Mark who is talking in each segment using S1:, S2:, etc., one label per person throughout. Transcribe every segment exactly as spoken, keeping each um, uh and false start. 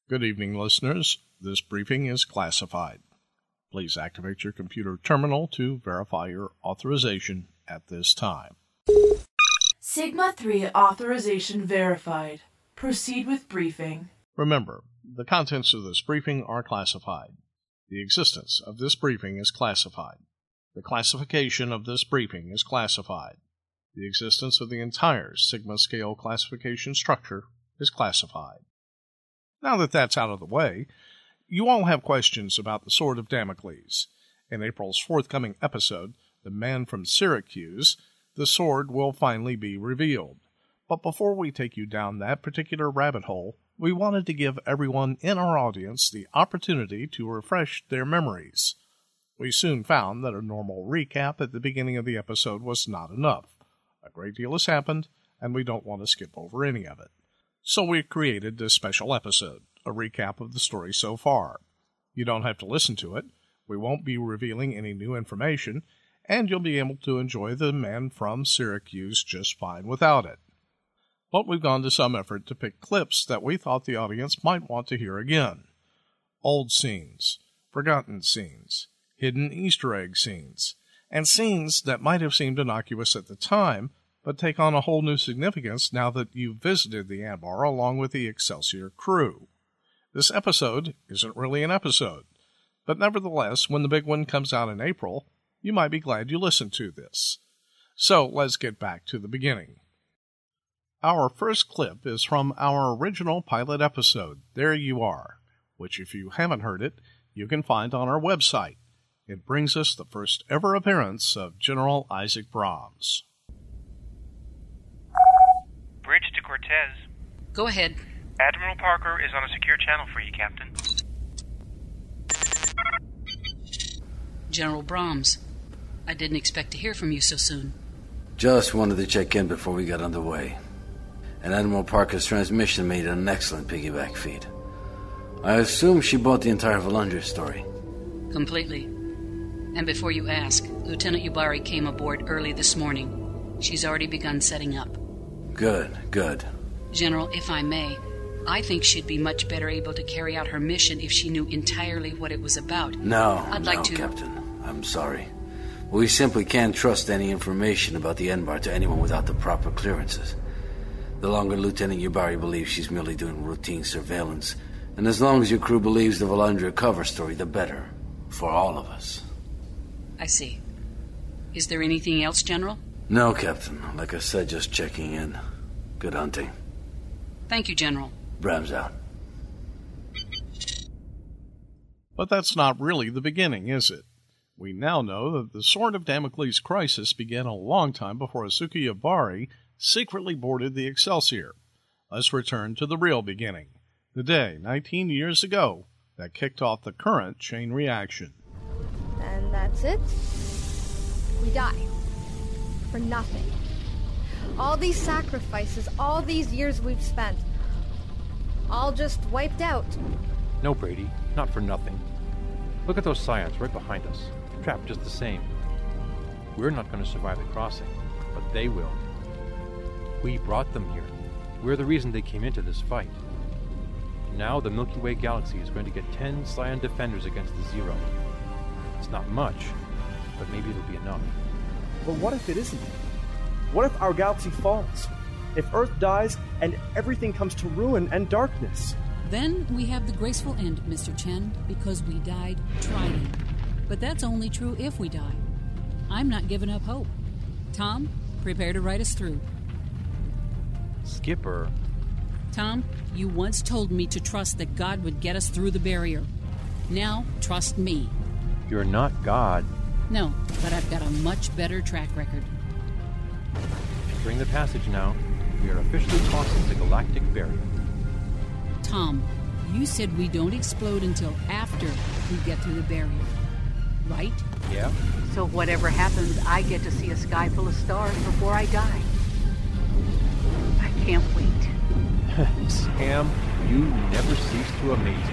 S1: Good evening, listeners. This briefing is classified. Please activate your computer terminal to verify your authorization at this time.
S2: Sigma three authorization verified. Proceed with briefing.
S1: Remember, the contents of this briefing are classified. The existence of this briefing is classified. The classification of this briefing is classified. The existence of the entire Sigma scale classification structure is classified. Now that that's out of the way, you all have questions about the Sword of Damocles. In April's forthcoming episode, The Man from Syracuse, the sword will finally be revealed. But before we take you down that particular rabbit hole, we wanted to give everyone in our audience the opportunity to refresh their memories. We soon found that a normal recap at the beginning of the episode was not enough. A great deal has happened, and we don't want to skip over any of it. So we created this special episode, a recap of the story so far. You don't have to listen to it, we won't be revealing any new information, and you'll be able to enjoy The Man from Syracuse just fine without it. But we've gone to some effort to pick clips that we thought the audience might want to hear again. Old scenes, forgotten scenes, hidden Easter egg scenes, and scenes that might have seemed innocuous at the time, but take on a whole new significance now that you've visited the Anbar along with the Excelsior crew. This episode isn't really an episode, but nevertheless, when the big one comes out in April, you might be glad you listened to this. So let's get back to the beginning. Our first clip is from our original pilot episode, There You Are, which if you haven't heard it, you can find on our website. It brings us the first ever appearance of General Isaac Brahms.
S3: Bridge to Cortez.
S4: Go ahead.
S3: Admiral Parker is on a secure channel for you, Captain.
S4: General Brahms, I didn't expect to hear from you so soon.
S5: Just wanted to check in before we got underway. And Admiral Parker's transmission made an excellent piggyback feed. I assume she bought the entire Valandria story.
S4: Completely. And before you ask, Lieutenant Yubari came aboard early this morning. She's already begun setting up.
S5: Good, good.
S4: General, if I may, I think she'd be much better able to carry out her mission if she knew entirely what it was about.
S5: No,
S4: I'd
S5: no,
S4: like to...
S5: Captain. I'm sorry. We simply can't trust any information about the Anbar to anyone without the proper clearances. The longer Lieutenant Yubari believes she's merely doing routine surveillance, and as long as your crew believes the Valandria cover story, the better. For all of us.
S4: I see. Is there anything else, General?
S5: No, Captain. Like I said, just checking in. Good hunting.
S4: Thank you, General.
S5: Brahms out.
S1: But that's not really the beginning, is it? We now know that the Sword of Damocles crisis began a long time before Asuka Yubari secretly boarded the Excelsior. Let's return to the real beginning, the day, nineteen years ago, that kicked off the current chain reaction.
S6: And that's it. We die. For nothing. All these sacrifices, all these years we've spent, all just wiped out.
S7: No, Brady, not for nothing. Look at those Scions right behind us, trapped just the same. We're not going to survive the crossing, but they will. We brought them here. We're the reason they came into this fight. Now the Milky Way galaxy is going to get ten Scion defenders against the Zero. It's not much, but maybe it'll be enough.
S8: But what if it isn't? What if our galaxy falls? If Earth dies and everything comes to ruin and darkness?
S9: Then we have the graceful end, Mister Chen, because we died trying. But that's only true if we die. I'm not giving up hope. Tom, prepare to ride us through.
S7: Skipper.
S9: Tom, you once told me to trust that God would get us through the barrier. Now, trust me.
S7: You're not God.
S9: No, but I've got a much better track record.
S7: Entering the passage now, we are officially crossing the galactic barrier.
S9: Tom, you said we don't explode until after we get through the barrier, right?
S7: Yeah.
S10: So whatever happens, I get to see a sky full of stars before I die. I can't wait.
S7: Sam, you never cease to amaze me.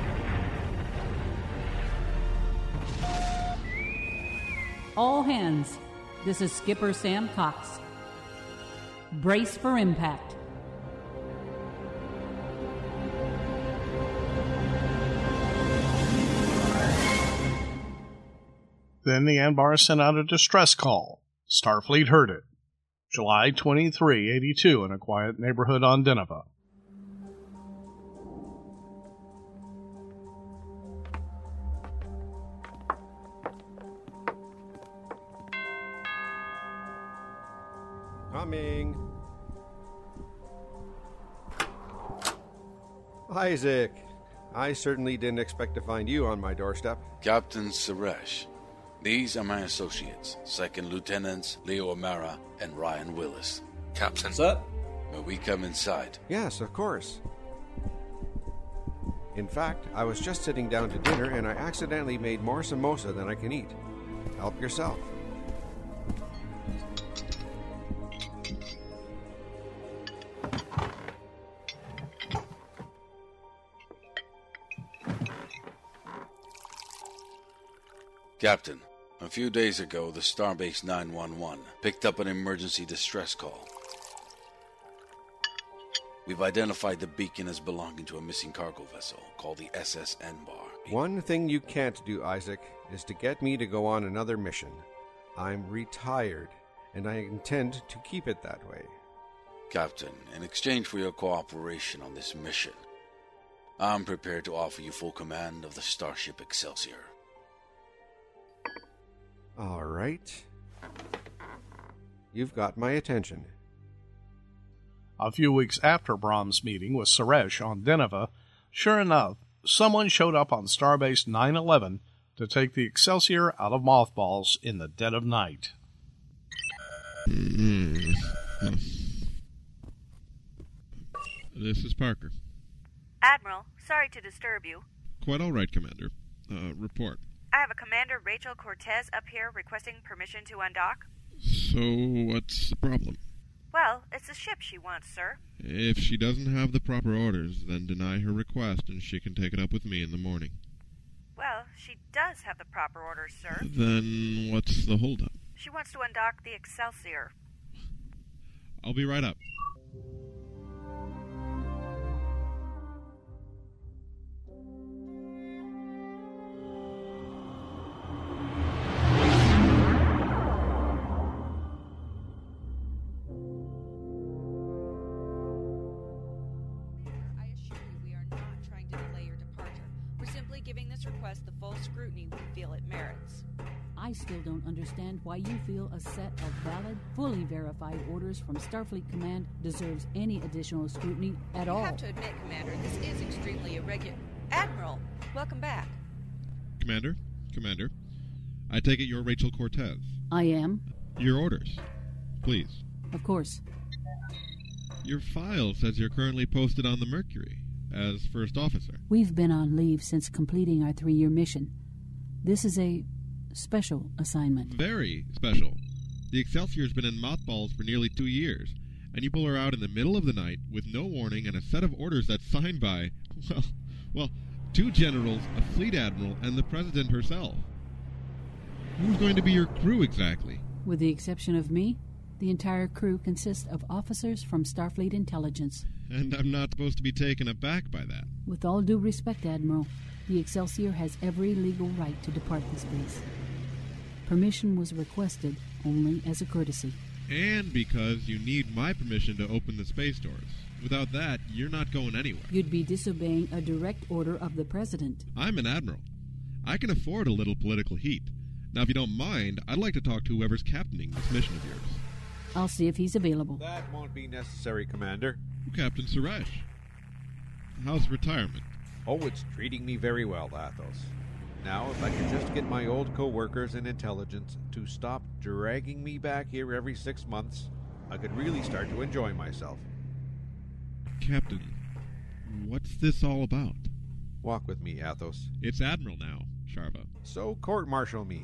S9: All hands, this is Skipper Sam Cox. Brace for impact.
S1: Then the Anbar sent out a distress call. Starfleet heard it. July twenty-third, eighty-two, in a quiet neighborhood on Deneva.
S11: Coming. Isaac, I certainly didn't expect to find you on my doorstep.
S5: Captain Suresh. These are my associates, Second Lieutenants Leo O'Mara and Ryan Willis.
S12: Captain. Sir?
S5: May we come inside?
S11: Yes, of course. In fact, I was just sitting down to dinner and I accidentally made more samosa than I can eat. Help yourself.
S5: Captain, a few days ago, the Starbase nine one one picked up an emergency distress call. We've identified the beacon as belonging to a missing cargo vessel called the S S Anbar.
S11: One thing you can't do, Isaac, is to get me to go on another mission. I'm retired, and I intend to keep it that way.
S5: Captain, in exchange for your cooperation on this mission, I'm prepared to offer you full command of the Starship Excelsior.
S11: All right. You've got my attention.
S1: A few weeks after Brahm's meeting with Suresh on Deneva, sure enough, someone showed up on Starbase nine eleven to take the Excelsior out of mothballs in the dead of night.
S13: Mm-hmm. This is Parker.
S14: Admiral, sorry to disturb you.
S13: Quite all right, Commander. Uh, report.
S14: I have a Commander Rachel Cortez up here requesting permission to undock.
S13: So, what's the problem?
S14: Well, it's a ship she wants, sir.
S13: If she doesn't have the proper orders, then deny her request and she can take it up with me in the morning.
S14: Well, she does have the proper orders, sir.
S13: Then what's the holdup?
S14: She wants to undock the Excelsior.
S13: I'll be right up.
S15: Giving this request the full scrutiny we feel it merits.
S9: I still don't understand why you feel a set of valid, fully verified orders from Starfleet Command deserves any additional scrutiny at
S15: you
S9: all.
S15: You have to admit, Commander, this is extremely irregular. Admiral, welcome back.
S13: Commander, Commander, I take it you're Rachel Cortez.
S9: I am.
S13: Your orders, please.
S9: Of course.
S13: Your file says you're currently posted on the Mercury as first officer.
S9: We've been on leave since completing our three-year mission. This is a special assignment.
S13: Very special. The Excelsior's been in mothballs for nearly two years, and you pull her out in the middle of the night with no warning and a set of orders that's signed by, well, well, two generals, a fleet admiral, and the President herself. Who's going to be your crew exactly?
S9: With the exception of me, the entire crew consists of officers from Starfleet Intelligence.
S13: And I'm not supposed to be taken aback by that.
S9: With all due respect, Admiral, the Excelsior has every legal right to depart this base. Permission was requested only as a courtesy.
S13: And because you need my permission to open the space doors. Without that, you're not going anywhere.
S9: You'd be disobeying a direct order of the President.
S13: I'm an admiral. I can afford a little political heat. Now, if you don't mind, I'd like to talk to whoever's captaining this mission of yours.
S9: I'll see if he's available.
S11: That won't be necessary, Commander.
S13: Captain Suresh. How's retirement?
S16: Oh, it's treating me very well, Athos. Now, if I could just get my old co-workers in intelligence to stop dragging me back here every six months, I could really start to enjoy myself.
S13: Captain, what's this all about?
S16: Walk with me, Athos.
S13: It's Admiral now, Sharva.
S16: So court-martial me.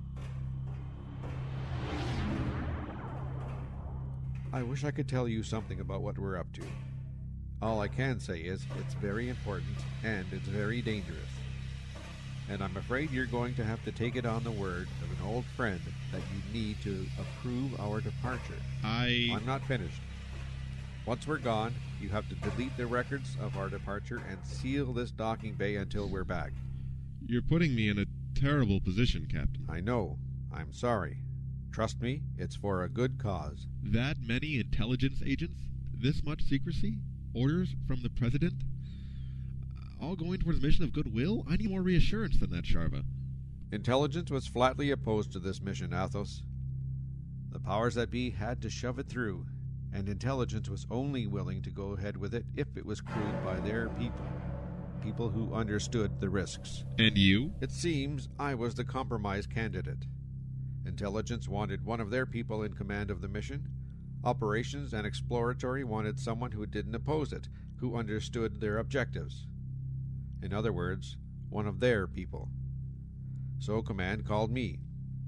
S16: I wish I could tell you something about what we're up to. All I can say is it's very important and it's very dangerous. And I'm afraid you're going to have to take it on the word of an old friend that you need to approve our departure.
S13: I...
S16: I'm not finished. Once we're gone, you have to delete the records of our departure and seal this docking bay until we're back.
S13: You're putting me in a terrible position, Captain.
S16: I know. I'm sorry. Trust me, it's for a good cause.
S13: That many intelligence agents? This much secrecy? Orders from the President? All going towards a mission of goodwill? I need more reassurance than that, Sharva.
S16: Intelligence was flatly opposed to this mission, Athos. The powers that be had to shove it through, and intelligence was only willing to go ahead with it if it was crewed by their people. People who understood the risks.
S13: And you?
S16: It seems I was the compromise candidate. Intelligence wanted one of their people in command of the mission. Operations and Exploratory wanted someone who didn't oppose it, who understood their objectives. In other words, one of their people. So Command called me.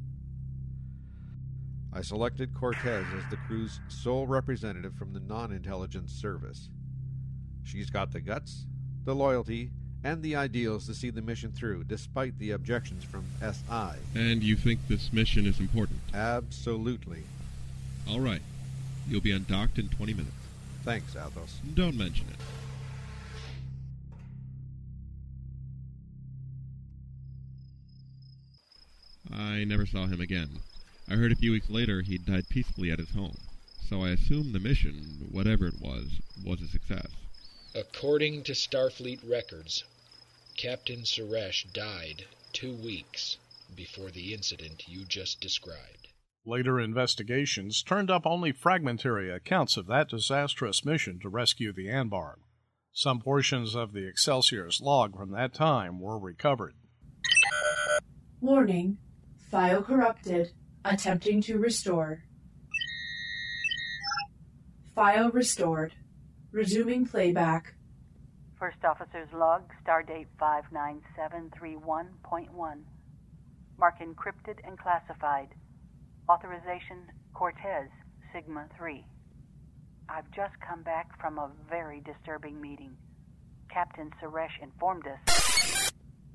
S16: I selected Cortez as the crew's sole representative from the non-intelligence service. She's got the guts, the loyalty, and the ideals to see the mission through, despite the objections from S I.
S13: And you think this mission is important?
S16: Absolutely.
S13: All right. You'll be undocked in twenty minutes.
S16: Thanks, Athos.
S13: Don't mention it. I never saw him again. I heard a few weeks later he'd died peacefully at his home. So I assume the mission, whatever it was, was a success.
S12: According to Starfleet records, Captain Suresh died two weeks before the incident you just described.
S1: Later investigations turned up only fragmentary accounts of that disastrous mission to rescue the Anbar. Some portions of the Excelsior's log from that time were recovered.
S2: Warning. File corrupted. Attempting to restore. File restored. Resuming playback.
S10: First Officer's Log, Stardate five nine seven three one point one. Mark encrypted and classified. Authorization Cortez, Sigma three. I've just come back from a very disturbing meeting. Captain Suresh informed us.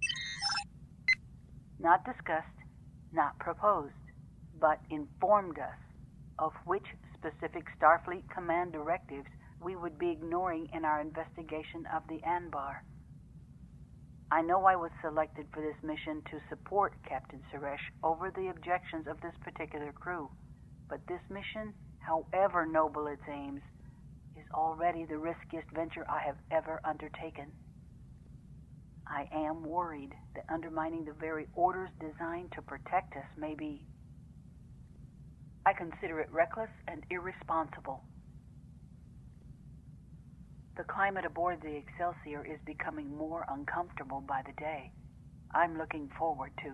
S10: Not discussed, not proposed, but informed us of which specific Starfleet Command directives we would be ignoring in our investigation of the Anbar. I know I was selected for this mission to support Captain Suresh over the objections of this particular crew, but this mission, however noble its aims, is already the riskiest venture I have ever undertaken. I am worried that undermining the very orders designed to protect us may be... I consider it reckless and irresponsible. The climate aboard the Excelsior is becoming more uncomfortable by the day. I'm looking forward to.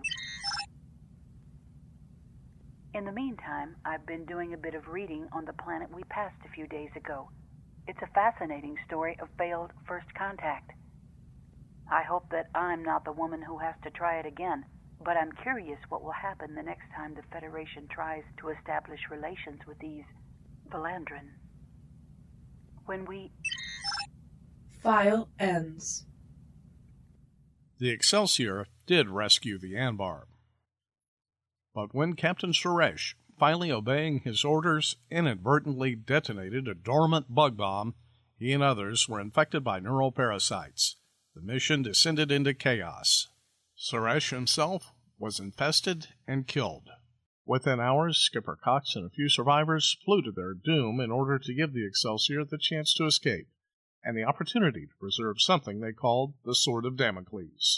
S10: In the meantime, I've been doing a bit of reading on the planet we passed a few days ago. It's a fascinating story of failed first contact. I hope that I'm not the woman who has to try it again, but I'm curious what will happen the next time the Federation tries to establish relations with these Valandrin. When we...
S2: File ends.
S1: The Excelsior did rescue the Anbar. But when Captain Suresh, finally obeying his orders, inadvertently detonated a dormant bug bomb, he and others were infected by neural parasites. The mission descended into chaos. Suresh himself was infested and killed. Within hours, Skipper Cox and a few survivors flew to their doom in order to give the Excelsior the chance to escape, and the opportunity to preserve something they called the Sword of Damocles.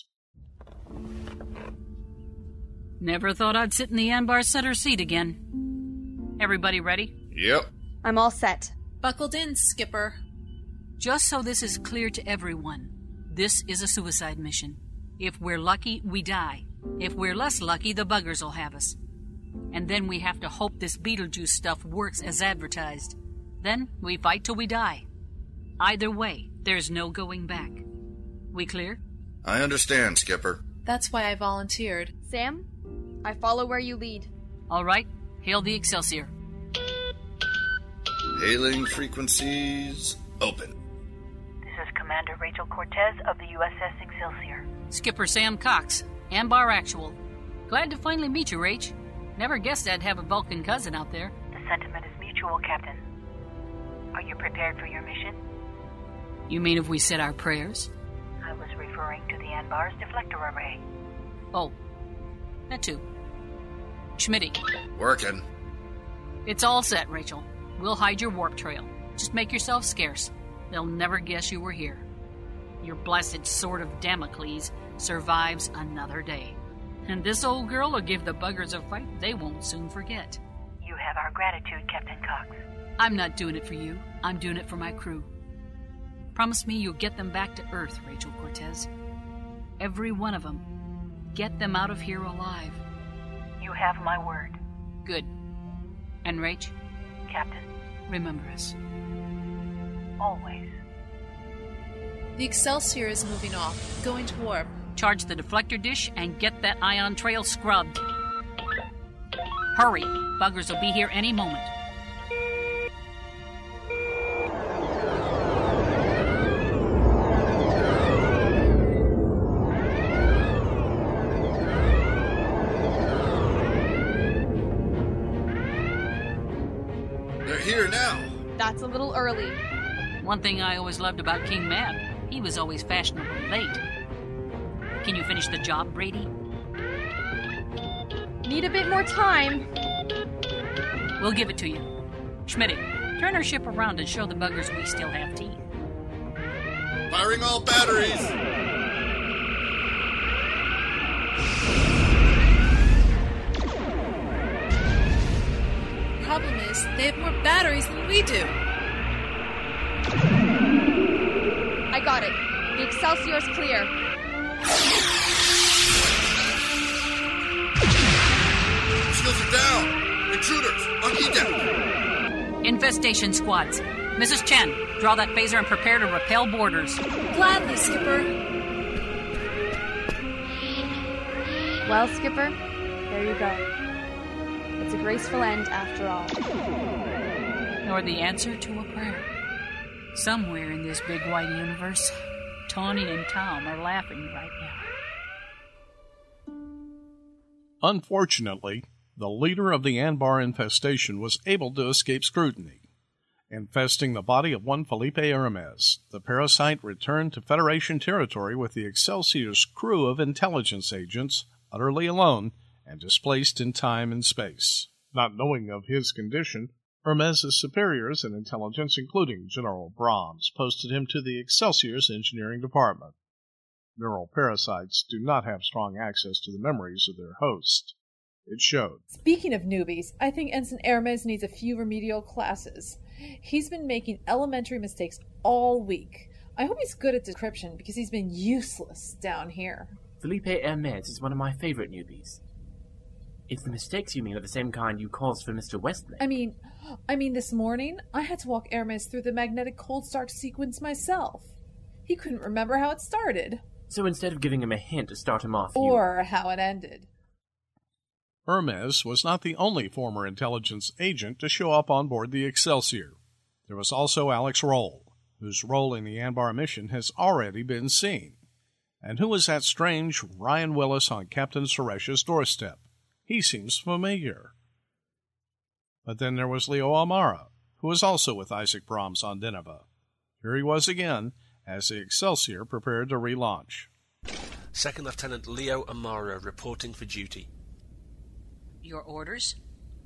S4: Never thought I'd sit in the Anbar center seat again. Everybody ready?
S17: Yep.
S18: I'm all set.
S15: Buckled in, Skipper.
S4: Just so this is clear to everyone, this is a suicide mission. If we're lucky, we die. If we're less lucky, the buggers will have us. And then we have to hope this Beetlejuice stuff works as advertised. Then we fight till we die. Either way, there's no going back. We clear?
S17: I understand, Skipper.
S15: That's why I volunteered.
S18: Sam, I follow where you lead.
S4: All right, hail the Excelsior.
S17: Hailing frequencies open.
S10: This is Commander Rachel Cortez of the U S S Excelsior.
S4: Skipper Sam Cox, Anbar Actual. Glad to finally meet you, Rach. Never guessed I'd have a Vulcan cousin out there.
S10: The sentiment is mutual, Captain. Are you prepared for your mission?
S4: You mean if we said our prayers?
S10: I was referring to the Anbar's deflector array.
S4: Oh, That too. Schmitty.
S17: Working.
S4: It's all set, Rachel. We'll hide your warp trail. Just make yourself scarce. They'll never guess you were here. Your blessed sword of Damocles survives another day. And this old girl will give the buggers a fight they won't soon forget.
S10: You have our gratitude, Captain Cox.
S4: I'm not doing it for you. I'm doing it for my crew. Promise me you'll get them back to Earth, Rachel Cortez. Every one of them. Get them out of here alive.
S10: You have my word.
S4: Good. And Rach?
S10: Captain.
S4: Remember us.
S10: Always.
S19: The Excelsior is moving off, going to warp.
S4: Charge the deflector dish and get that ion trail scrubbed. Hurry. Buggers will be here any moment.
S17: They're here now.
S18: That's a little early.
S4: One thing I always loved about King Mab, he was always fashionably late. Can you finish the job, Brady?
S18: Need a bit more time.
S4: We'll give it to you. Schmitty, turn our ship around and show the buggers we still have teeth.
S17: Firing all batteries!
S19: Problem is, they have more batteries than we do.
S18: I got it. The Excelsior's clear.
S17: Shields are down! Intruders, on E-deck!
S4: Infestation squads. Missus Chen, draw that phaser and prepare to repel boarders.
S19: Gladly, Skipper.
S18: Well, Skipper, there you go. It's a graceful end after all.
S4: Nor the answer to a prayer. Somewhere in this big white universe, Tawny and Tom are laughing right now.
S1: Unfortunately, the leader of the Anbar infestation was able to escape scrutiny. Infesting the body of one Felipe Hermes, the parasite returned to Federation territory with the Excelsior's crew of intelligence agents, utterly alone and displaced in time and space. Not knowing of his condition, Hermes' superiors in intelligence, including General Brahms, posted him to the Excelsior's engineering department. Neural parasites do not have strong access to the memories of their host. It showed.
S20: Speaking of newbies, I think Ensign Hermes needs a few remedial classes. He's been making elementary mistakes all week. I hope he's good at decryption because he's been useless down here.
S21: Felipe Hermes is one of my favorite newbies. If the mistakes you mean are the same kind you caused for Mister Westlake.
S20: I mean, I mean, this morning, I had to walk Hermes through the magnetic cold start sequence myself. He couldn't remember how it started.
S21: So instead of giving him a hint to start him off,
S20: Or
S21: you...
S20: how it ended.
S1: Hermes was not the only former intelligence agent to show up on board the Excelsior. There was also Alex Roll, whose role in the Anbar mission has already been seen. And who was that strange Ryan Willis on Captain Suresh's doorstep? He seems familiar. But then there was Leo Amara, who was also with Isaac Brahms on Deneva. Here he was again, as the Excelsior prepared to relaunch.
S22: Second Lieutenant Leo Amara reporting for duty.
S4: Your orders?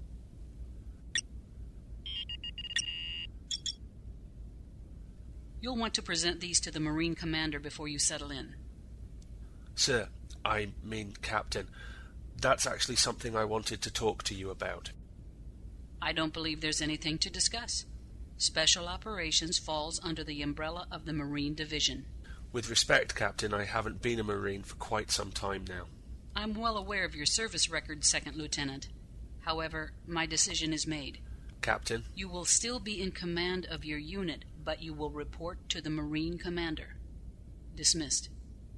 S4: You'll want to present these to the Marine Commander before you settle in.
S22: Sir, I mean Captain, that's actually something I wanted to talk to you about.
S4: I don't believe there's anything to discuss. Special Operations falls under the umbrella of the Marine Division.
S22: With respect, Captain, I haven't been a Marine for quite some time now.
S4: I'm well aware of your service record, Second Lieutenant. However, my decision is made.
S22: Captain?
S4: You will still be in command of your unit, but you will report to the Marine Commander. Dismissed.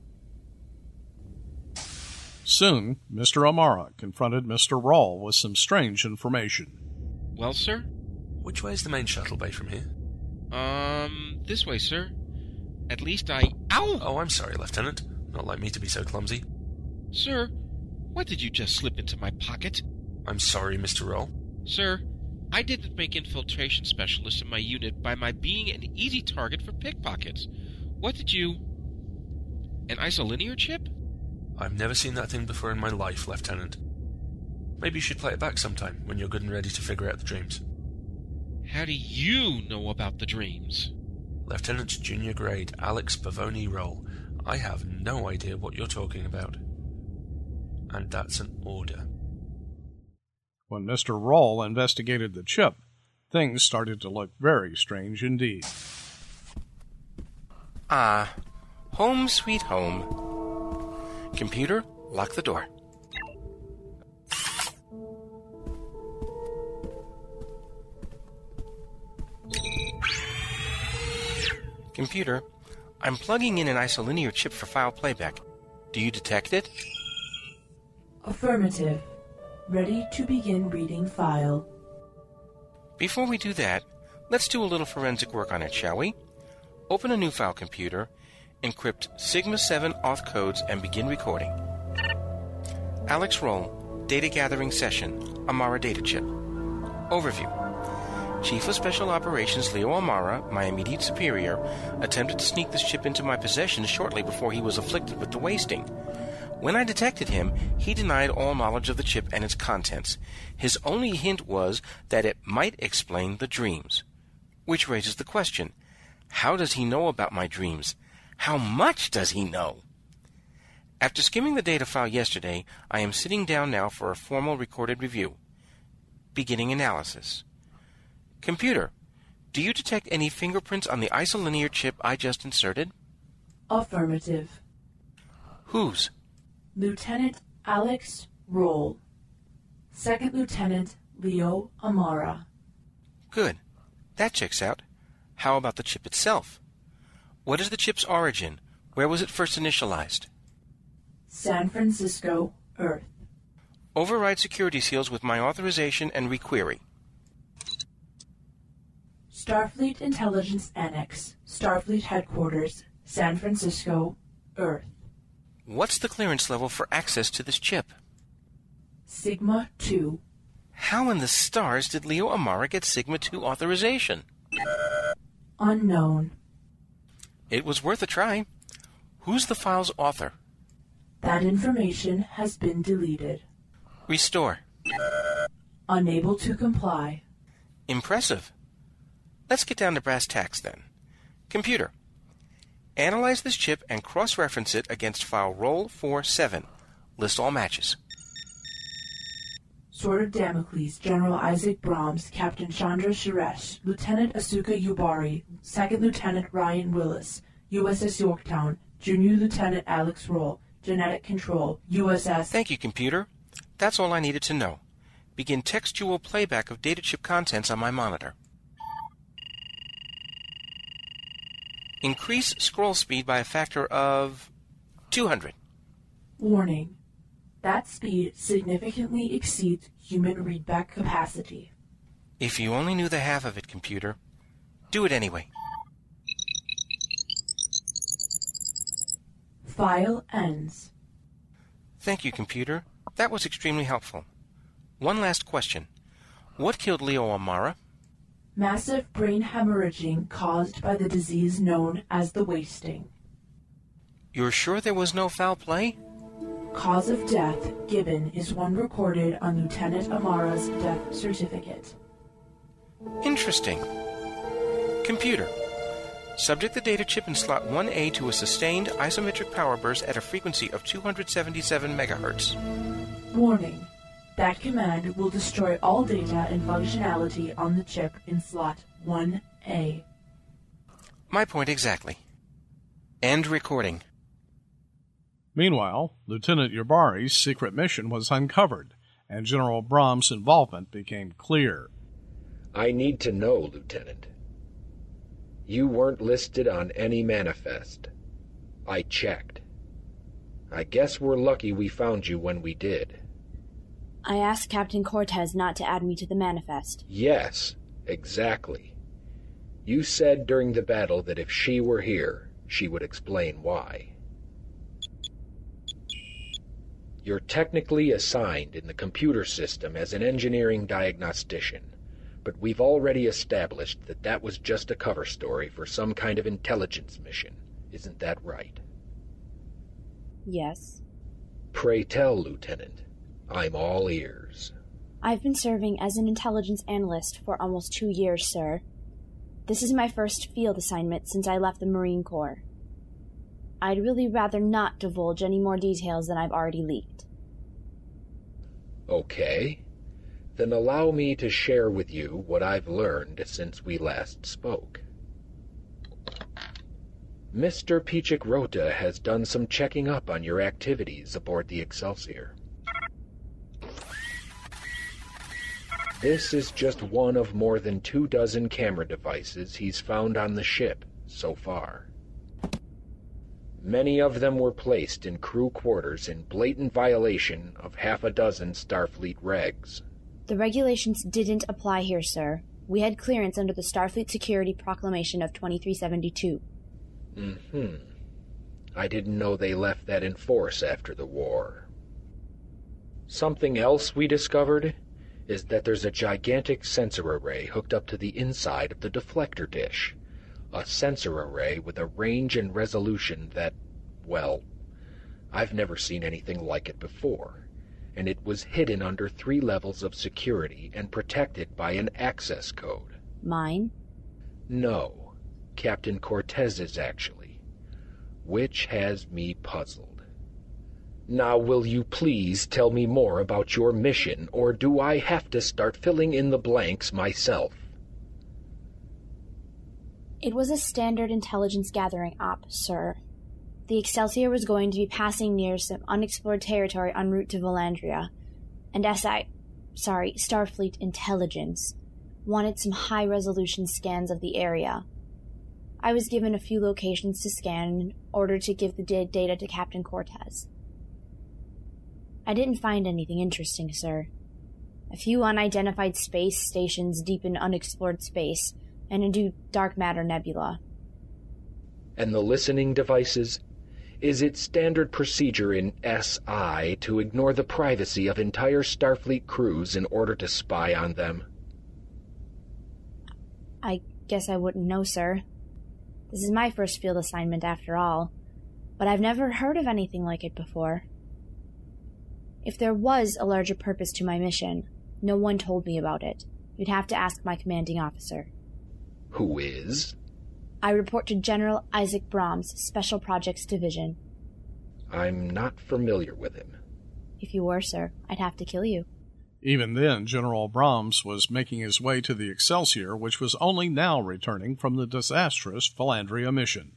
S1: Soon, Mister Amara confronted Mister Rawl with some strange information.
S23: Well, sir?
S22: Which way is the main shuttle bay from here?
S23: Um, this way, sir. At least I... Ow!
S22: Oh, I'm sorry, Lieutenant. Not like me to be so clumsy.
S23: Sir, what did you just slip into my pocket?
S22: I'm sorry, Mister Roll.
S23: Sir, I didn't make infiltration specialist in my unit by my being an easy target for pickpockets. What did you... An isolinear chip?
S22: I've never seen that thing before in my life, Lieutenant. Maybe you should play it back sometime when you're good and ready to figure out the dreams.
S23: How do you know about the dreams?
S22: Lieutenant Junior Grade Alex Pavoni Roll. I have no idea what you're talking about. And that's an order.
S1: When Mister Roll investigated the chip, things started to look very strange indeed.
S3: Ah, home sweet home. Computer, lock the door. Computer, I'm plugging in an isolinear chip for file playback. Do you detect it?
S2: Affirmative. Ready to begin reading file.
S3: Before we do that, let's do a little forensic work on it, shall we? Open a new file, computer, encrypt Sigma seven auth codes, and begin recording. Alex Roll, data gathering session, Amara data chip. Overview. Chief of Special Operations Leo Amara, my immediate superior, attempted to sneak this chip into my possession shortly before he was afflicted with the wasting. When I detected him, he denied all knowledge of the chip and its contents. His only hint was that it might explain the dreams. Which raises the question, how does he know about my dreams? How much does he know? After skimming the data file yesterday, I am sitting down now for a formal recorded review. Beginning analysis. Computer, do you detect any fingerprints on the isolinear chip I just inserted?
S2: Affirmative.
S3: Whose?
S2: Lieutenant Alex Roll. Second Lieutenant Leo Amara.
S3: Good. That checks out. How about the chip itself? What is the chip's origin? Where was it first initialized?
S2: San Francisco, Earth.
S3: Override security seals with my authorization and requery.
S2: Starfleet Intelligence Annex, Starfleet Headquarters, San Francisco, Earth.
S3: What's the clearance level for access to this chip?
S2: Sigma two.
S3: How in the stars did Leo Amara get Sigma two authorization?
S2: Unknown.
S3: It was worth a try. Who's the file's author?
S2: That information has been deleted.
S3: Restore.
S2: Unable to comply.
S3: Impressive. Let's get down to brass tacks then. Computer, analyze this chip and cross-reference it against file roll four seven. List all matches.
S2: Sword of Damocles, General Isaac Brahms, Captain Chandra Suresh, Lieutenant Asuka Yubari, Second Lieutenant Ryan Willis, U S S Yorktown, Junior Lieutenant Alex Roll, Genetic Control, U S S...
S3: Thank you, computer. That's all I needed to know. Begin textual playback of data chip contents on my monitor. Increase scroll speed by a factor of two hundred.
S2: Warning. That speed significantly exceeds human readback capacity.
S3: If you only knew the half of it, computer. Do it anyway.
S2: File ends.
S3: Thank you, computer. That was extremely helpful. One last question. What killed Leo Amara?
S2: Massive brain hemorrhaging caused by the disease known as the wasting.
S3: You're sure there was no foul play?
S2: Cause of death given is one recorded on Lieutenant Amara's death certificate.
S3: Interesting. Computer, subject the data chip in slot one A to a sustained isometric power burst at a frequency of two hundred seventy-seven megahertz.
S2: Warning. That command will destroy all data and functionality on the chip in slot one A.
S3: My point exactly. End recording.
S1: Meanwhile, Lieutenant Yubari's secret mission was uncovered, and General Brahms' involvement became clear.
S12: I need to know, Lieutenant. You weren't listed on any manifest. I checked. I guess we're lucky we found you when we did.
S6: I asked Captain Cortez not to add me to the manifest.
S12: Yes, exactly. You said during the battle that if she were here, she would explain why. You're technically assigned in the computer system as an engineering diagnostician, but we've already established that that was just a cover story for some kind of intelligence mission. Isn't that right?
S6: Yes.
S12: Pray tell, Lieutenant. I'm all ears.
S6: I've been serving as an intelligence analyst for almost two years, sir. This is my first field assignment since I left the Marine Corps. I'd really rather not divulge any more details than I've already leaked.
S12: Okay. Then allow me to share with you what I've learned since we last spoke. Mister Pichik-Rota has done some checking up on your activities aboard the Excelsior. This is just one of more than two dozen camera devices he's found on the ship so far. Many of them were placed in crew quarters in blatant violation of half a dozen Starfleet regs.
S6: The regulations didn't apply here, sir. We had clearance under the Starfleet Security Proclamation of twenty-three seventy-two.
S12: Mm-hmm. I didn't know they left that in force after the war. Something else we discovered is that there's a gigantic sensor array hooked up to the inside of the deflector dish. A sensor array with a range and resolution that, well, I've never seen anything like it before, and it was hidden under three levels of security and protected by an access code.
S6: Mine?
S12: No, Captain Cortez's actually, which has me puzzled. Now will you please tell me more about your mission, or do I have to start filling in the blanks myself?
S6: It was a standard intelligence gathering op, sir. The Excelsior was going to be passing near some unexplored territory en route to Valandria, and S I... sorry, Starfleet Intelligence wanted some high-resolution scans of the area. I was given a few locations to scan in order to give the data to Captain Cortez. I didn't find anything interesting, sir. A few unidentified space stations deep in unexplored space, and a new dark matter nebula.
S12: And the listening devices? Is it standard procedure in S I to ignore the privacy of entire Starfleet crews in order to spy on them?
S6: I guess I wouldn't know, sir. This is my first field assignment after all, but I've never heard of anything like it before. If there was a larger purpose to my mission, no one told me about it. You'd have to ask my commanding officer.
S12: Who is?
S6: I report to General Isaac Brahms, Special Projects Division.
S12: I'm not familiar with him.
S6: If you were, sir, I'd have to kill you.
S1: Even then, General Brahms was making his way to the Excelsior, which was only now returning from the disastrous Valandria mission.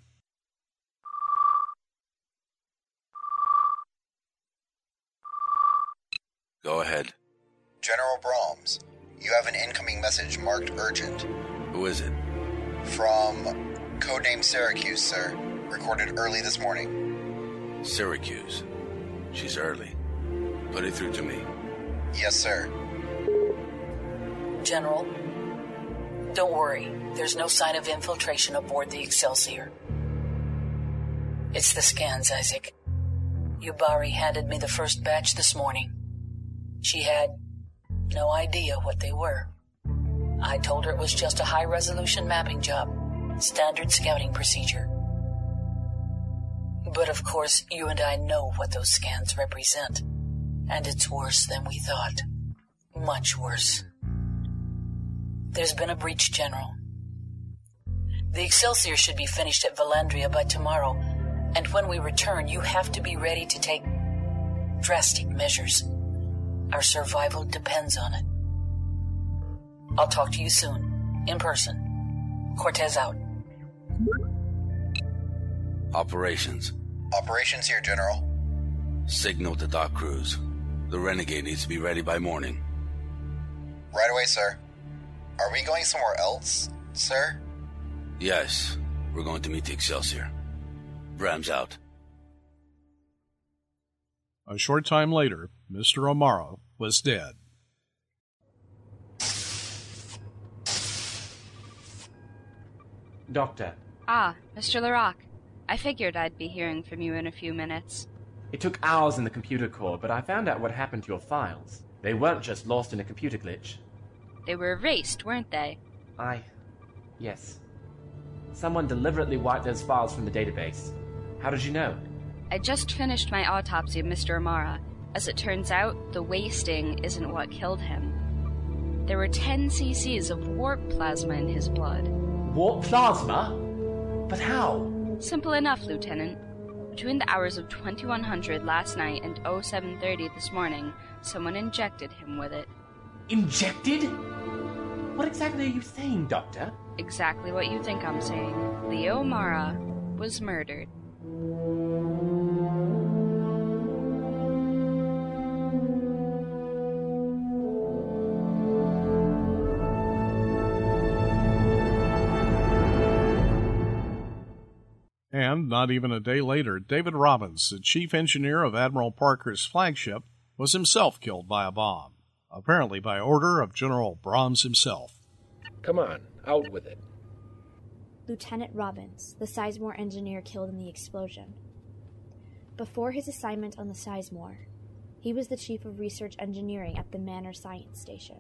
S5: Go ahead.
S7: General Brahms, you have an incoming message marked urgent.
S5: Who is it?
S7: From codename Syracuse, sir. Recorded early this morning.
S5: Syracuse. She's early. Put it through to me.
S7: Yes, sir.
S4: General, don't worry. There's no sign of infiltration aboard the Excelsior. It's the scans, Isaac. Yubari handed me the first batch this morning. She had no idea what they were. I told her it was just a high-resolution mapping job, standard scouting procedure. But of course, you and I know what those scans represent, and it's worse than we thought. Much worse. There's been a breach, General. The Excelsior should be finished at Valandria by tomorrow, and when we return, you have to be ready to take drastic measures. Our survival depends on it. I'll talk to you soon, in person. Cortez out.
S5: Operations.
S7: Operations here, General.
S5: Signal to dock crews. The Renegade needs to be ready by morning.
S7: Right away, sir. Are we going somewhere else, sir?
S5: Yes, we're going to meet the Excelsior. Brahms out.
S1: A short time later, Mister Amaro was dead.
S21: Doctor.
S18: Ah, Mister Larocque. I figured I'd be hearing from you in a few minutes.
S21: It took hours in the computer core, but I found out what happened to your files. They weren't just lost in a computer glitch.
S18: They were erased, weren't they?
S21: I... yes. Someone deliberately wiped those files from the database. How did you know?
S8: I just finished my autopsy of Mister Amara. As it turns out, the wasting isn't what killed him. There were ten cc's of warp plasma in his blood.
S9: Warp plasma? But how?
S8: Simple enough, Lieutenant. Between the hours of twenty-one hundred last night and oh seven thirty this morning, someone injected him with it.
S9: Injected? What exactly are you saying, Doctor?
S8: Exactly what you think I'm saying. Leo Amara was murdered.
S1: And not even a day later, David Robbins, the chief engineer of Admiral Parker's flagship, was himself killed by a bomb, apparently by order of General Brahms himself.
S12: Come on, out with it.
S6: Lieutenant Robbins, the Sizemore engineer killed in the explosion. Before his assignment on the Sizemore, he was the chief of research engineering at the Manor Science Station.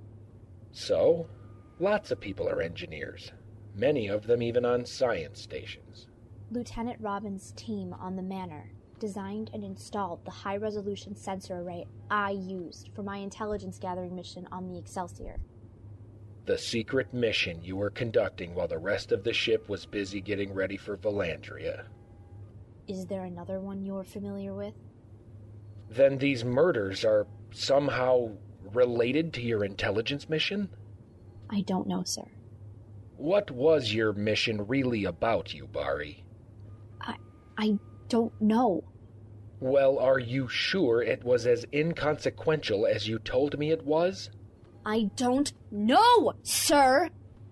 S12: So, lots of people are engineers, many of them even on science stations.
S6: Lieutenant Robbins' team on the Manor designed and installed the high-resolution sensor array I used for my intelligence-gathering mission on the Excelsior.
S12: The secret mission you were conducting while the rest of the ship was busy getting ready for Valandria.
S6: Is there another one you're familiar with?
S12: Then these murders are somehow related to your intelligence mission?
S6: I don't know, sir.
S12: What was your mission really about, Yubari?
S6: I... I don't know.
S12: Well, are you sure it was as inconsequential as you told me it was?
S6: I don't know, sir!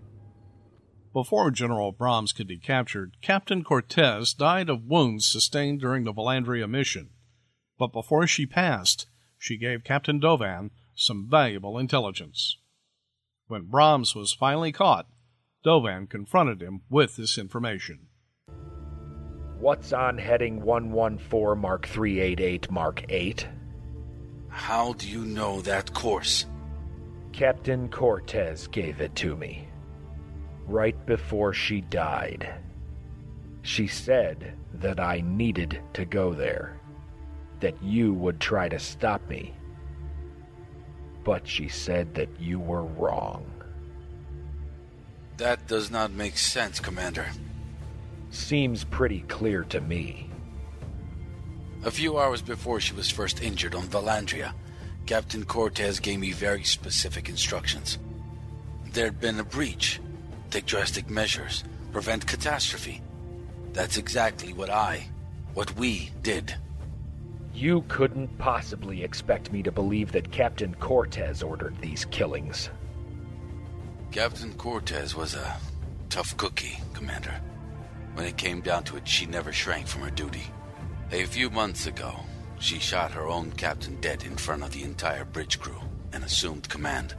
S1: Before General Brahms could be captured, Captain Cortez died of wounds sustained during the Valandria mission. But before she passed, she gave Captain Dovan some valuable intelligence. When Brahms was finally caught, Dovan confronted him with this information.
S12: What's on heading one one four Mark three eighty-eight Mark eight?
S5: How do you know that course?
S12: Captain Cortez gave it to me. Right before she died. She said that I needed to go there. That you would try to stop me. But she said that you were wrong.
S5: That does not make sense, Commander.
S12: Seems pretty clear to me.
S5: A few hours before she was first injured on Valandria, Captain Cortez gave me very specific instructions. There'd been a breach. Take drastic measures. Prevent catastrophe. That's exactly what I, what we did.
S12: You couldn't possibly expect me to believe that Captain Cortez ordered these killings.
S5: Captain Cortez was a tough cookie, Commander. When it came down to it, she never shrank from her duty. A few months ago, she shot her own captain dead in front of the entire bridge crew and assumed command.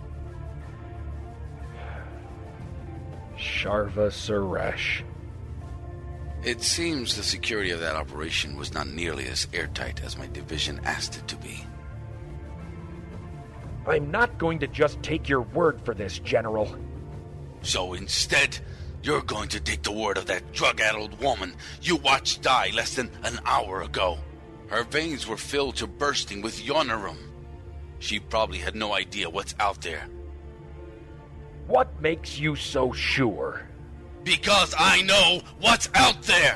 S12: Sharva Suresh.
S5: It seems the security of that operation was not nearly as airtight as my division asked it to be.
S12: I'm not going to just take your word for this, General.
S5: So instead, you're going to take the word of that drug-addled woman you watched die less than an hour ago. Her veins were filled to bursting with yonarum. She probably had no idea what's out there.
S12: What makes you so sure?
S5: Because I know what's out there!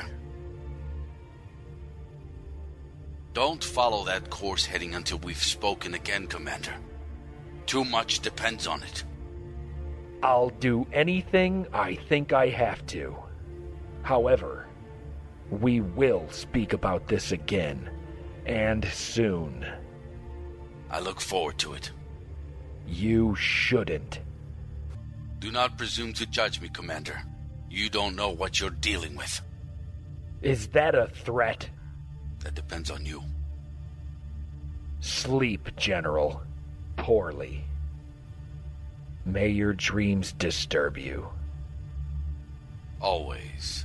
S5: Don't follow that course heading until we've spoken again, Commander. Too much depends on it.
S12: I'll do anything I think I have to. However, we will speak about this again, and soon.
S5: I look forward to it.
S12: You shouldn't.
S5: Do not presume to judge me, Commander. You don't know what you're dealing with.
S12: Is that a threat?
S5: That depends on you.
S12: Sleep, General. Poorly. May your dreams disturb you.
S5: Always.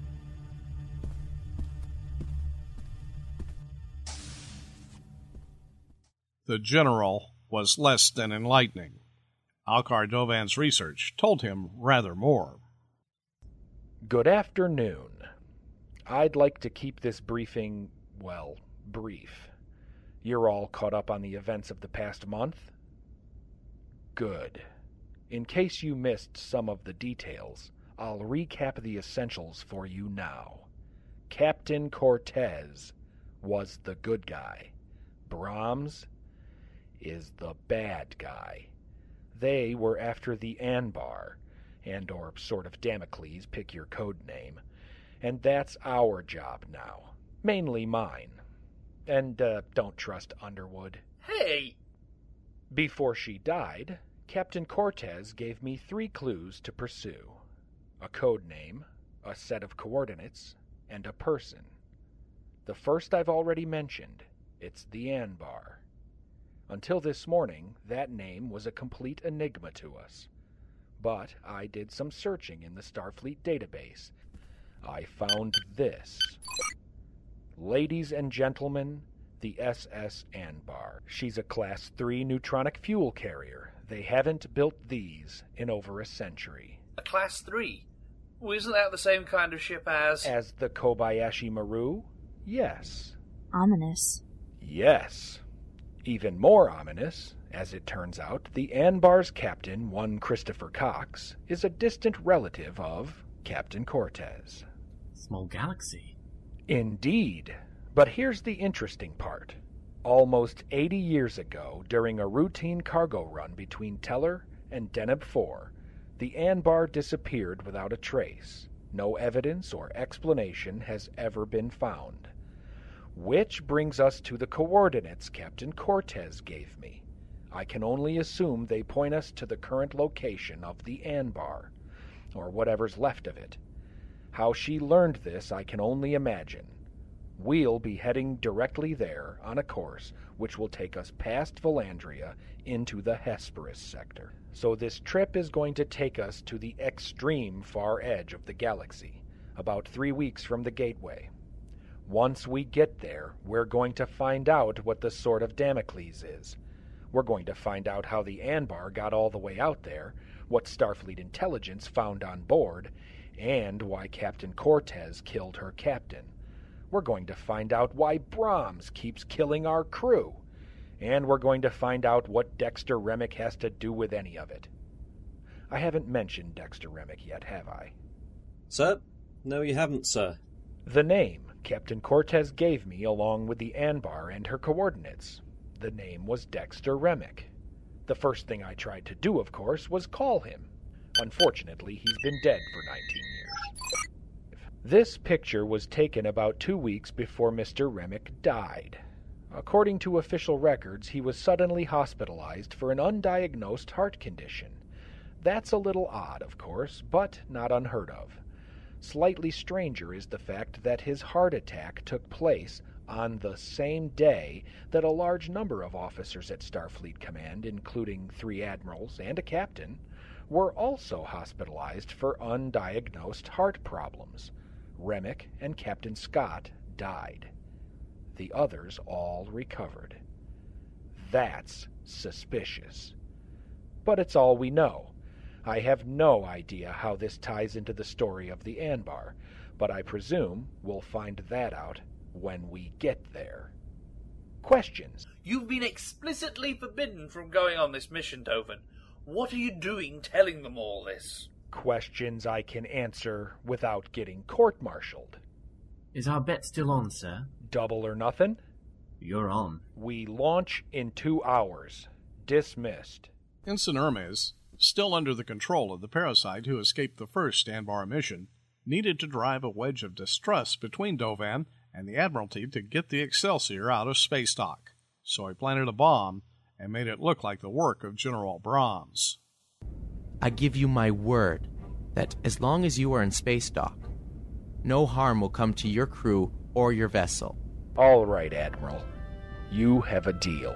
S1: The general was less than enlightening. Alcar Dovan's research told him rather more.
S12: Good afternoon. I'd like to keep this briefing well, brief. You're all caught up on the events of the past month? Good. In case you missed some of the details, I'll recap the essentials for you now. Captain Cortez was the good guy. Brahms is the bad guy. They were after the Anbar, and or sort of Damocles, pick your code name. And that's our job now. Mainly mine. And, uh, don't trust Underwood.
S11: Hey!
S12: Before she died, Captain Cortez gave me three clues to pursue. A code name, a set of coordinates, and a person. The first I've already mentioned. It's the Anbar. Until this morning, that name was a complete enigma to us. But I did some searching in the Starfleet database. I found this. Ladies and gentlemen, the S S Anbar. She's a Class three neutronic fuel carrier. They haven't built these in over a century.
S11: A Class three? Well, isn't that the same kind of ship as...
S12: As the Kobayashi Maru? Yes.
S6: Ominous.
S12: Yes. Even more ominous, as it turns out, the Anbar's captain, one Christopher Cox, is a distant relative of Captain Cortez.
S21: Small galaxy.
S12: Indeed. But here's the interesting part. Almost eighty years ago, during a routine cargo run between Teller and Deneb four, the Anbar disappeared without a trace. No evidence or explanation has ever been found. Which brings us to the coordinates Captain Cortez gave me. I can only assume they point us to the current location of the Anbar, or whatever's left of it. How she learned this I can only imagine. We'll be heading directly there on a course which will take us past Valandria into the Hesperus sector. So this trip is going to take us to the extreme far edge of the galaxy, about three weeks from the gateway. Once we get there, we're going to find out what the Sword of Damocles is. We're going to find out how the Anbar got all the way out there, what Starfleet intelligence found on board, and why Captain Cortez killed her captain. We're going to find out why Brahms keeps killing our crew. And we're going to find out what Dexter Remick has to do with any of it. I haven't mentioned Dexter Remick yet, have I?
S14: Sir? No, you haven't, sir.
S12: The name Captain Cortez gave me along with the Anbar and her coordinates. The name was Dexter Remick. The first thing I tried to do, of course, was call him. Unfortunately, he's been dead for nineteen years. This picture was taken about two weeks before Mister Remick died. According to official records, he was suddenly hospitalized for an undiagnosed heart condition. That's a little odd, of course, but not unheard of. Slightly stranger is the fact that his heart attack took place on the same day that a large number of officers at Starfleet Command, including three admirals and a captain, were also hospitalized for undiagnosed heart problems. Remick and Captain Scott died. The others all recovered. That's suspicious. But it's all we know. I have no idea how this ties into the story of the Anbar, but I presume we'll find that out when we get there. Questions?
S11: You've been explicitly forbidden from going on this mission, Tovin. What are you doing telling them all this?
S12: Questions I can answer without getting court-martialed.
S21: Is our bet still on, sir?
S12: Double or nothing?
S21: You're on.
S12: We launch in two hours. Dismissed.
S1: Ensign Hermes, still under the control of the parasite who escaped the first Anbar mission, needed to drive a wedge of distrust between Dovan and the Admiralty to get the Excelsior out of space dock. So he planted a bomb and made it look like the work of General Brahms.
S16: I give you my word that as long as you are in space dock, no harm will come to your crew or your vessel.
S12: All right, Admiral. You have a deal.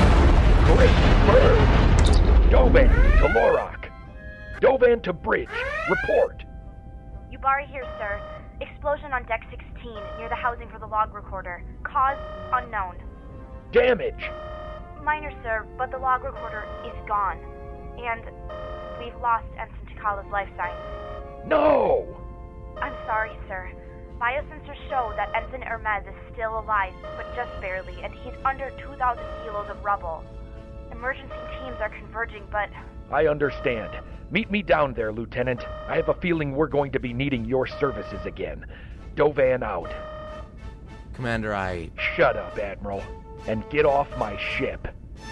S12: Great bird! Dovan to Lorak. Dovan to bridge. Report.
S24: Yubari here, sir. Explosion on deck sixteen, near the housing for the log recorder. Cause unknown.
S12: Damage!
S24: Minor, sir, but the log recorder is gone. And we've lost Ensign Takala's life sign.
S12: No!
S24: I'm sorry, sir. Biosensors show that Ensign Hermes is still alive, but just barely, and he's under two thousand kilos of rubble. Emergency teams are converging, but...
S12: I understand. Meet me down there, Lieutenant. I have a feeling we're going to be needing your services again. Dovan out.
S16: Commander, I...
S12: Shut up, Admiral, and get off my ship.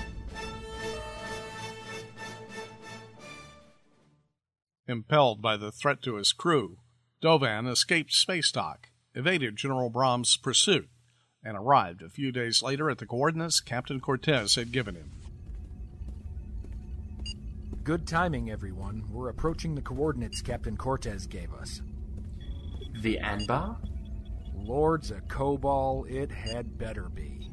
S1: Impelled by the threat to his crew, Dovan escaped space dock, evaded General Brahms' pursuit, and arrived a few days later at the coordinates Captain Cortez had given him.
S10: Good timing, everyone. We're approaching the coordinates Captain Cortez gave us.
S21: The Anbar?
S10: Lords of Kobol, it had better be.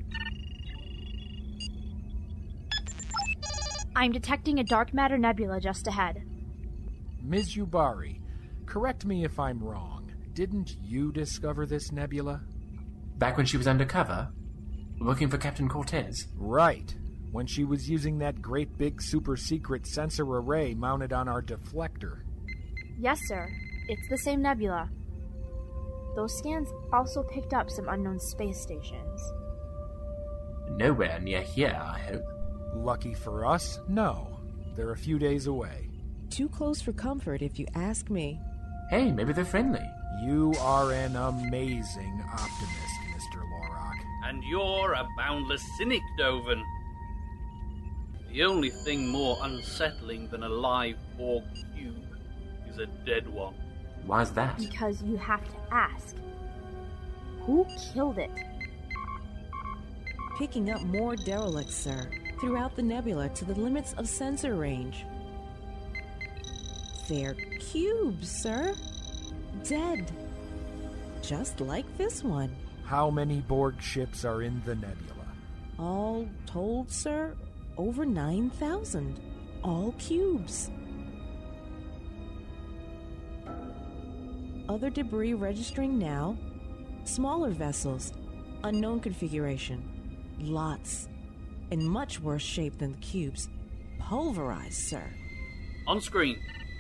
S6: I'm detecting a dark matter nebula just ahead.
S10: Miz Yubari, correct me if I'm wrong. Didn't you discover this nebula?
S21: Back when she was undercover? Looking for Captain Cortez?
S10: Right. When she was using that great big super secret sensor array mounted on our deflector.
S6: Yes, sir. It's the same nebula. Those scans also picked up some unknown space stations.
S21: Nowhere near here, I hope.
S10: Lucky for us, no. They're a few days away.
S13: Too close for comfort, if you ask me.
S21: Hey, maybe they're friendly.
S10: You are an amazing optimist, Mister Lorak.
S11: And you're a boundless cynic, Dovan. The only thing more unsettling than a live Borg cube is a dead one.
S21: Why's that?
S6: Because you have to ask. Who killed it?
S13: Picking up more derelicts, sir, throughout the nebula to the limits of sensor range. They're cubes, sir. Dead. Just like this one.
S10: How many Borg ships are in the nebula?
S13: All told, sir, over nine thousand. All cubes. Other debris registering now. Smaller vessels. Unknown configuration. Lots. In much worse shape than the cubes. Pulverized, sir.
S11: On screen.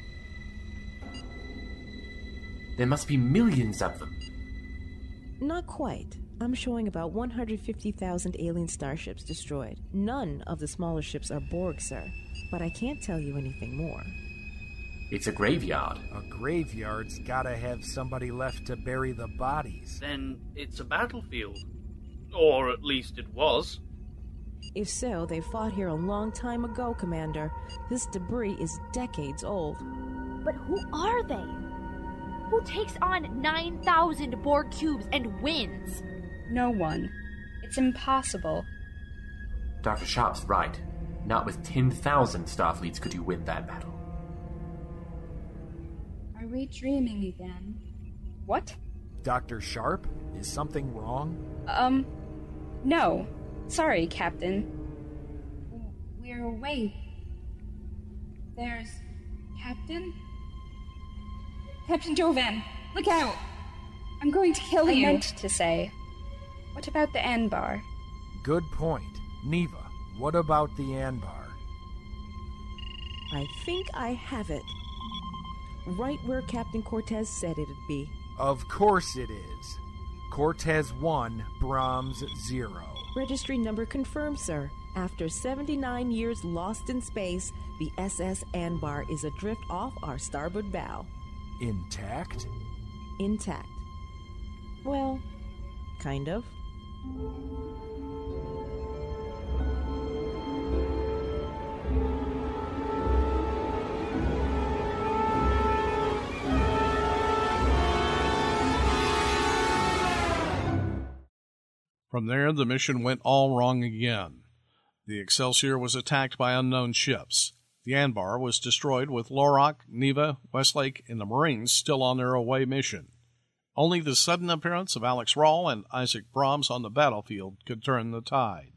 S21: There must be millions of them.
S13: Not quite. I'm showing about one hundred fifty thousand alien starships destroyed. None of the smaller ships are Borg, sir. But I can't tell you anything more.
S21: It's a graveyard.
S10: A graveyard's gotta have somebody left to bury the bodies.
S11: Then it's a battlefield. Or at least it was.
S13: If so, they fought here a long time ago, Commander. This debris is decades old.
S6: But who are they? Who takes on nine thousand Borg cubes and wins?
S8: No one. It's impossible.
S21: Doctor Sharp's right. Not with ten thousand Starfleets could you win that battle.
S8: Are we dreaming again? What?
S10: Doctor Sharp? Is something wrong?
S8: Um, no. Sorry, Captain. We're awake. There's... Captain? Captain Dovan, look out! I'm going to kill you. I meant to say, what about the Anbar?
S10: Good point. Neva, what about the Anbar?
S13: I think I have it. Right where Captain Cortez said it'd be.
S10: Of course it is. Cortez one, Brahms zero.
S13: Registry number confirmed, sir. After seventy-nine years lost in space, the S S Anbar is adrift off our starboard bow.
S10: Intact?
S13: Intact. Well, kind of.
S1: From there, the mission went all wrong again. The Excelsior was attacked by unknown ships. The Anbar was destroyed with Lorak, Neva, Westlake, and the Marines still on their away mission. Only the sudden appearance of Alex Rawl and Isaac Brahms on the battlefield could turn the tide.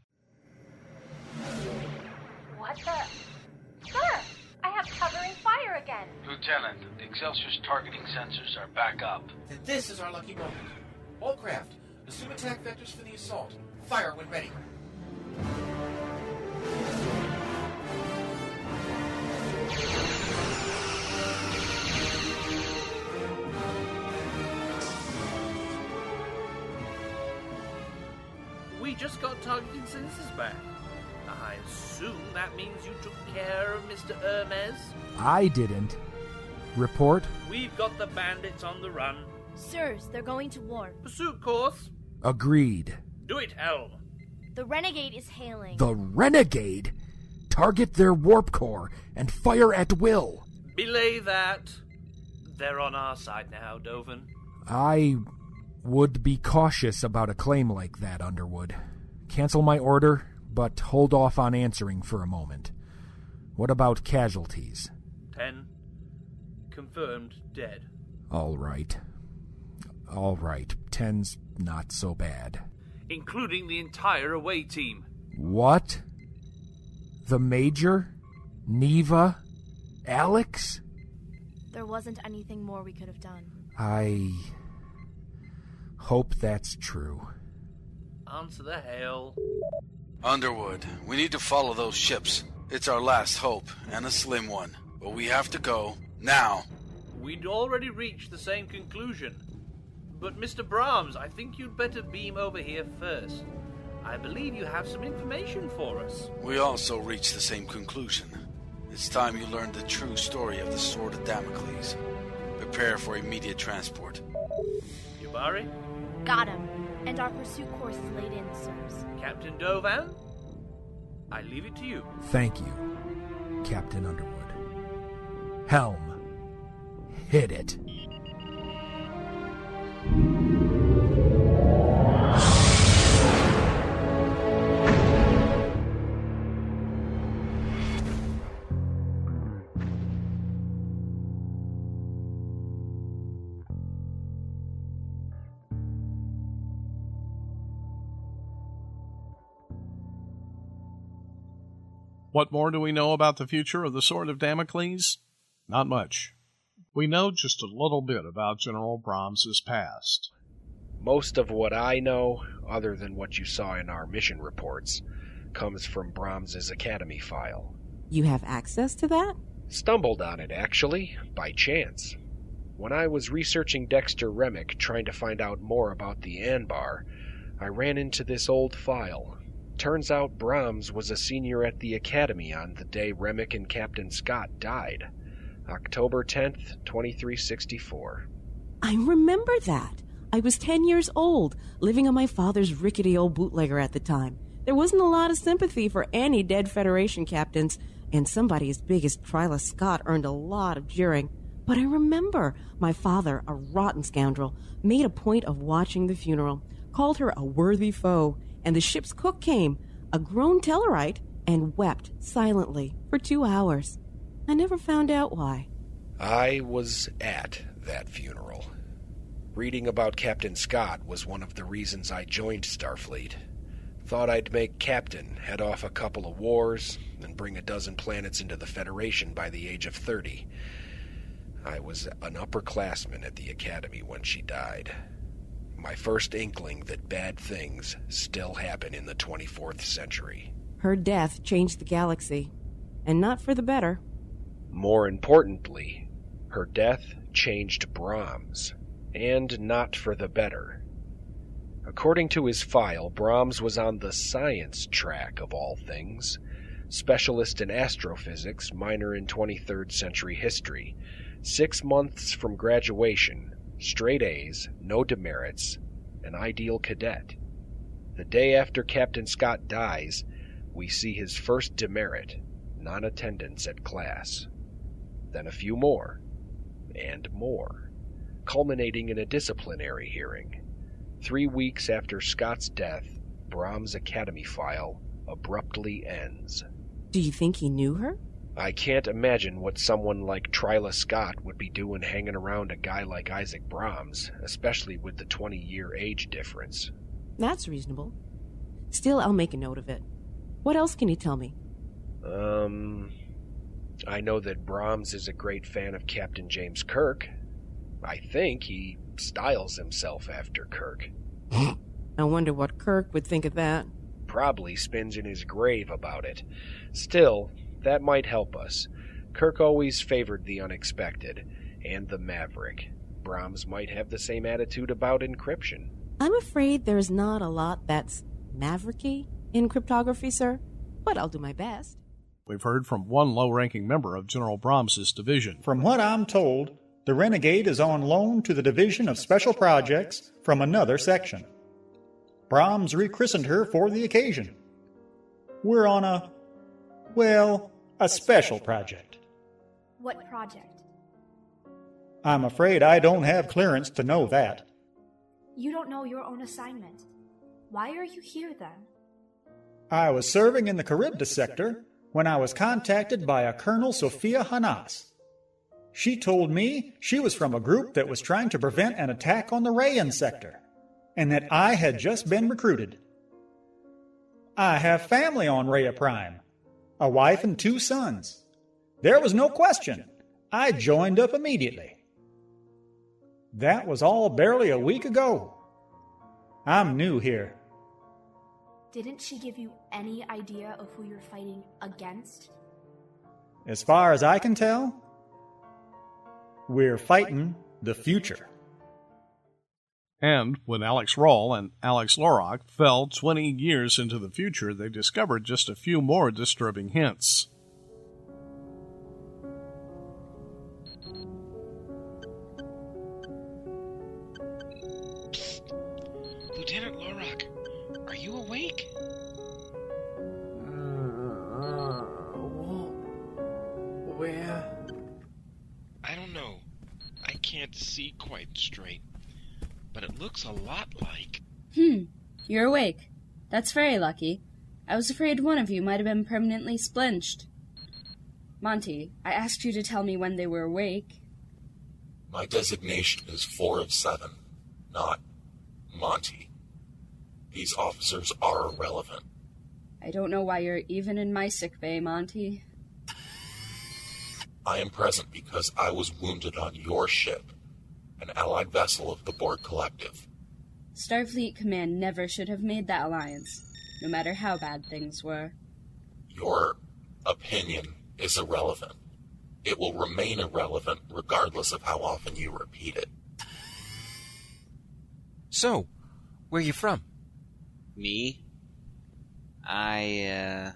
S24: What the? Sir, I have covering fire again.
S5: Lieutenant, the Excelsior's targeting sensors are back up.
S9: Then this is our lucky moment. All craft, assume attack vectors for the assault. Fire when ready.
S11: We just got targeting sensors back. I assume that means you took care of Mister Hermes?
S10: I didn't. Report?
S11: We've got the bandits on the run.
S15: Sirs, they're going to war.
S11: Pursuit course.
S10: Agreed.
S11: Do it, Helm.
S15: The Renegade is hailing.
S10: The Renegade? Target their warp core and fire at will.
S11: Belay that. They're on our side now, Dovin.
S10: I would be cautious about a claim like that, Underwood. Cancel my order, but hold off on answering for a moment. What about casualties?
S11: Ten. Confirmed dead.
S10: All right. All right. Ten's not so bad.
S11: Including the entire away team.
S10: What? The Major? Neva? Alex?
S15: There wasn't anything more we could have done.
S10: I hope that's true.
S11: Answer the hail.
S5: Underwood, we need to follow those ships. It's our last hope, and a slim one. But we have to go, now.
S11: We'd already reached the same conclusion. But Mister Brahms, I think you'd better beam over here first. I believe you have some information for us.
S5: We also reached the same conclusion. It's time you learned the true story of the Sword of Damocles. Prepare for immediate transport.
S11: Yubari?
S15: Got him. And our pursuit course is laid in, sirs.
S11: Captain Dovan? I leave it to you.
S10: Thank you, Captain Underwood. Helm, hit it.
S1: What more do we know about the future of the Sword of Damocles? Not much. We know just a little bit about General Brahms' past.
S12: Most of what I know, other than what you saw in our mission reports, comes from Brahms' Academy file.
S13: You have access to that?
S12: Stumbled on it, actually, by chance. When I was researching Dexter Remick, trying to find out more about the Anbar, I ran into this old file. Turns out Brahms was a senior at the Academy on the day Remick and Captain Scott died. October tenth, twenty-three sixty-four.
S13: I remember that. I was ten years old, living on my father's rickety old bootlegger at the time. There wasn't a lot of sympathy for any dead Federation captains, and somebody as big as Tryla Scott earned a lot of jeering. But I remember my father, a rotten scoundrel, made a point of watching the funeral, called her a worthy foe, and the ship's cook came, a grown Tellarite, and wept silently for two hours. I never found out why.
S12: I was at that funeral. Reading about Captain Scott was one of the reasons I joined Starfleet. Thought I'd make captain, head off a couple of wars, and bring a dozen planets into the Federation by the age of thirty. I was an upperclassman at the Academy when she died. My first inkling that bad things still happen in the twenty-fourth century.
S13: Her death changed the galaxy, and not for the better.
S12: More importantly, her death changed Brahms, and not for the better. According to his file, Brahms was on the science track of all things. Specialist in astrophysics, minor in twenty-third century history. Six months from graduation, straight A's, no demerits, an ideal cadet. The day after Captain Scott dies, we see his first demerit, non-attendance at class. Then a few more, and more, culminating in a disciplinary hearing. Three weeks after Scott's death, Brahms' Academy file abruptly ends.
S13: Do you think he knew her?
S12: I can't imagine what someone like Tryla Scott would be doing hanging around a guy like Isaac Brahms, especially with the twenty-year age difference.
S13: That's reasonable. Still, I'll make a note of it. What else can you tell me?
S12: Um, I know that Brahms is a great fan of Captain James Kirk. I think he styles himself after Kirk.
S13: I wonder what Kirk would think of that.
S12: Probably spins in his grave about it. Still, that might help us. Kirk always favored the unexpected, and the maverick. Brahms might have the same attitude about encryption.
S13: I'm afraid there's not a lot that's mavericky in cryptography, sir, but I'll do my best.
S1: We've heard from one low-ranking member of General Brahms' division.
S17: From what I'm told, the Renegade is on loan to the Division of Special Projects from another section. Brahms rechristened her for the occasion. We're on a, well, a special project.
S15: What project?
S17: I'm afraid I don't have clearance to know that.
S15: You don't know your own assignment. Why are you here then?
S17: I was serving in the Charybdis sector when I was contacted by a Colonel Sophia Hanas. She told me she was from a group that was trying to prevent an attack on the Rayan sector, and that I had just been recruited. I have family on Rhea Prime, a wife and two sons. There was no question. I joined up immediately. That was all barely a week ago. I'm new here.
S15: Didn't she give you any idea of who you're fighting against?
S17: As far as I can tell, we're fighting the future.
S1: And when Alex Roll and Alex Lorok fell twenty years into the future, they discovered just a few more disturbing hints.
S3: Lieutenant Lorok, are you awake?
S21: Uh, where?
S3: I don't know. I can't see quite straight. But it looks a lot like...
S19: Hmm, you're awake. That's very lucky. I was afraid one of you might have been permanently splinched. Monty, I asked you to tell me when they were awake.
S20: My designation is four of seven, not Monty. These officers are irrelevant.
S19: I don't know why you're even in my sickbay, Monty.
S20: I am present because I was wounded on your ship, an allied vessel of the Borg Collective.
S19: Starfleet Command never should have made that alliance, no matter how bad things were.
S20: Your opinion is irrelevant. It will remain irrelevant regardless of how often you repeat it.
S3: So, where are you from?
S23: Me? I, uh...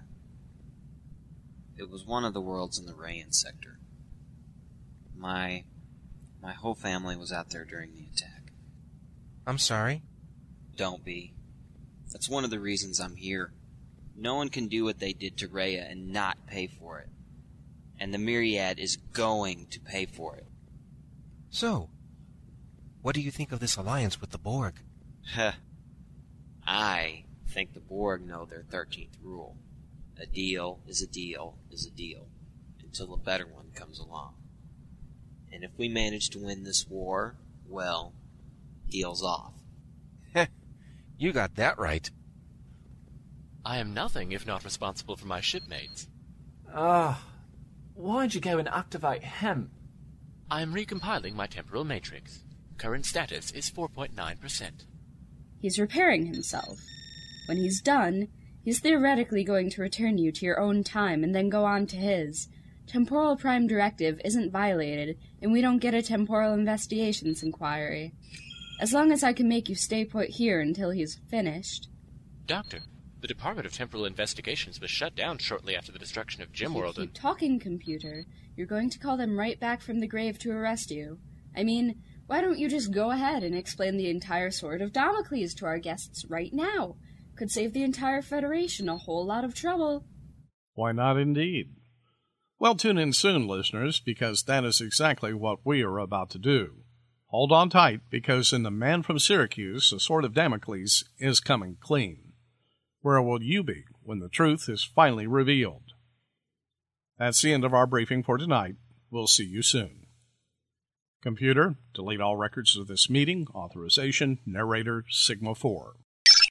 S23: It was one of the worlds in the Rayan sector. My... My whole family was out there during the attack.
S3: I'm sorry?
S23: Don't be. That's one of the reasons I'm here. No one can do what they did to Rhea and not pay for it. And the Myriad is going to pay for it.
S3: So, what do you think of this alliance with the Borg?
S23: Heh. I think the Borg know their thirteenth rule. A deal is a deal is a deal, until a better one comes along. And if we manage to win this war, well, deal's off.
S3: Heh, you got that right.
S25: I am nothing if not responsible for my shipmates.
S21: Ah, uh, why'd you go and activate hemp?
S25: I am recompiling my temporal matrix. Current status is four point nine percent.
S19: He's repairing himself. When he's done, he's theoretically going to return you to your own time and then go on to his. Temporal Prime Directive isn't violated, and we don't get a Temporal Investigations Inquiry. As long as I can make you stay put here until he's finished.
S25: Doctor, the Department of Temporal Investigations was shut down shortly after the destruction of Gemworld.
S19: If you keep talking, computer, you're going to call them right back from the grave to arrest you. I mean, why don't you just go ahead and explain the entire Sword of Damocles to our guests right now? Could save the entire Federation a whole lot of trouble.
S1: Why not indeed? Well, tune in soon, listeners, because that is exactly what we are about to do. Hold on tight, because in The Man from Syracuse, the Sword of Damocles is coming clean. Where will you be when the truth is finally revealed? That's the end of our briefing for tonight. We'll see you soon. Computer, delete all records of this meeting. Authorization, narrator, Sigma four.